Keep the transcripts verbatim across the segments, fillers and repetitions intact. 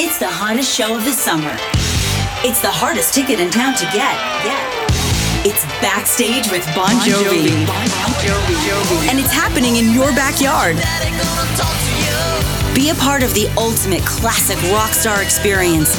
It's the hottest show of the summer. It's the hardest ticket in town to get. Get. It's Backstage with Bon Jovi. Bon Jovi. And it's happening in your backyard. Be a part of the ultimate classic rock star experience.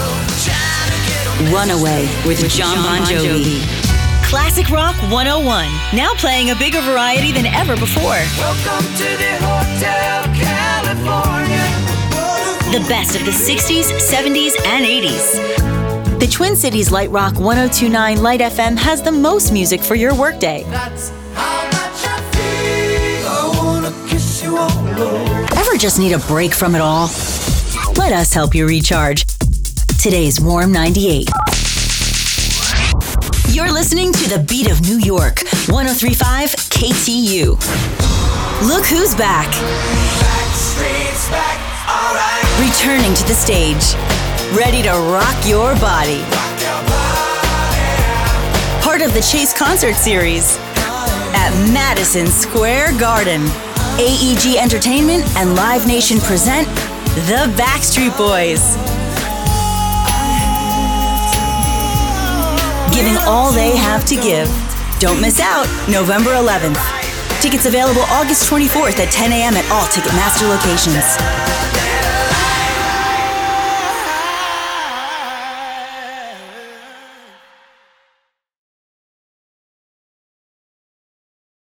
Runaway with John Bon Jovi. Classic Rock one oh one. Now playing a bigger variety than ever before. Welcome to the Hotel California. The best of the sixties, seventies, and eighties. The Twin Cities Light Rock one oh two point nine Light F M has the most music for your workday. That's how much I feel. I wanna kiss you all over. Ever just need a break from it all? Let us help you recharge. Today's Warm ninety-eight. You're listening to the beat of New York, one oh three point five K T U. Look who's back. Backstreet's back, alright. Returning to the stage. Ready to rock your body. Rock your body. Part of the Chase concert series at Madison Square Garden. A E G Entertainment and Live Nation present The Backstreet Boys. Giving all they have to give. Don't miss out, November eleventh. Tickets available August twenty-fourth at ten a.m. at all Ticketmaster locations.